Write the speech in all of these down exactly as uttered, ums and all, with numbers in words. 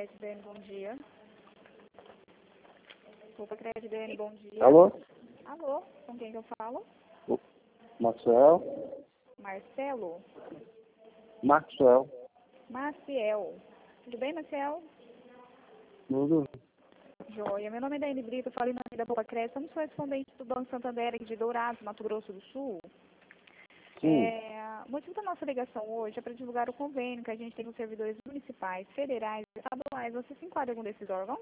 Crédito D N, bom dia. Roupa Crédito D N, bom dia. Alô? Alô, com quem que eu falo? Maxwell? Marcelo? Maxwell. Maciel. Tudo bem, Maciel? Tudo? Joia. Meu nome é Dani Brito, eu falo em nome da Roupa Crédito. Somos correspondentes do Banco Santander aqui de Dourados, Mato Grosso do Sul. Sim. É, o motivo da nossa ligação hoje é para divulgar o convênio que a gente tem com servidores municipais, federais e estaduais. Você se enquadra em algum desses órgãos?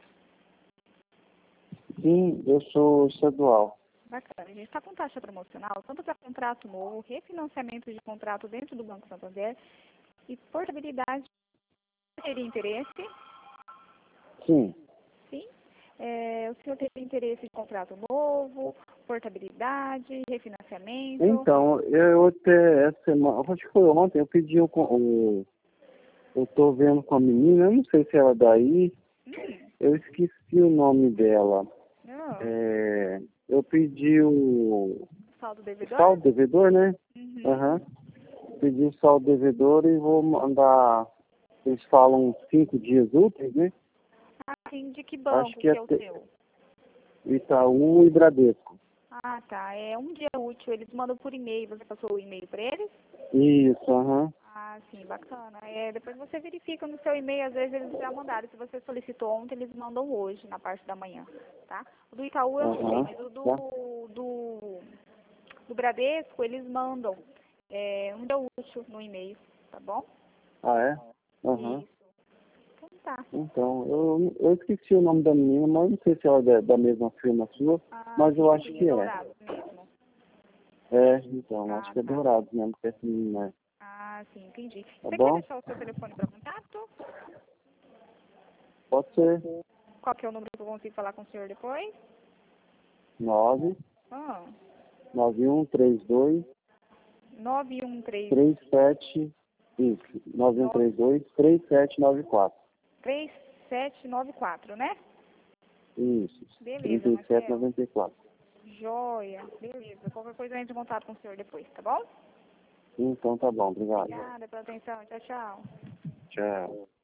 Sim, eu sou estadual. Bacana. A gente está com taxa promocional, tanto para contrato novo, refinanciamento de contrato dentro do Banco Santander e portabilidade. Teria interesse? Sim. Sim. É, o senhor teria interesse em contrato novo, portabilidade, refinanciamento? Então, eu até essa semana, acho que foi ontem, eu pedi o, o eu tô vendo com a menina, eu não sei se ela é daí, Hum. eu esqueci o nome dela. Não. É, eu pedi o Saldo devedor? saldo devedor, né? Uhum. Aham. Pedi o saldo devedor e vou mandar, eles falam cinco dias úteis, né? Ah, sim. De que Acho banco que que é é o te- seu? Itaú e Bradesco. Ah, tá. É um dia útil. Eles mandam por e-mail. Você passou o e-mail para eles? Isso, aham. Ah, sim. Bacana. É, depois você verifica no seu e-mail. Às vezes eles já mandaram. Se você solicitou ontem, eles mandam hoje, na parte da manhã. Tá? O do Itaú eu não sei, Aham. mas o do, Tá. do, do Bradesco, eles mandam é, um dia útil no e-mail. Tá bom? Ah, é? Aham. Isso. Então tá. Então, eu, eu esqueci o nome da menina, mas não sei se ela é da, da mesma firma sua, Ah, mas sim. eu acho Aqui de que é. Dourados mesmo. É, então, acho Ah, que é tá. Dourados mesmo que essa menina é. Ah, sim. Entendi. Tá Você quer bom? deixar o seu telefone para contato? Pode ser Qual que é o número que eu consigo falar com o senhor depois? nove Ah, nove um três dois nove um três três sete isso, nove um três dois três sete nove quatro. três sete nove quatro, né? Isso, Beleza, trinta e sete Marcelo. noventa e quatro. Joia. Beleza. Qualquer coisa eu entro em contato com o senhor depois, tá bom? Então tá bom, obrigado. Obrigada pela atenção. Tchau, tchau. Tchau.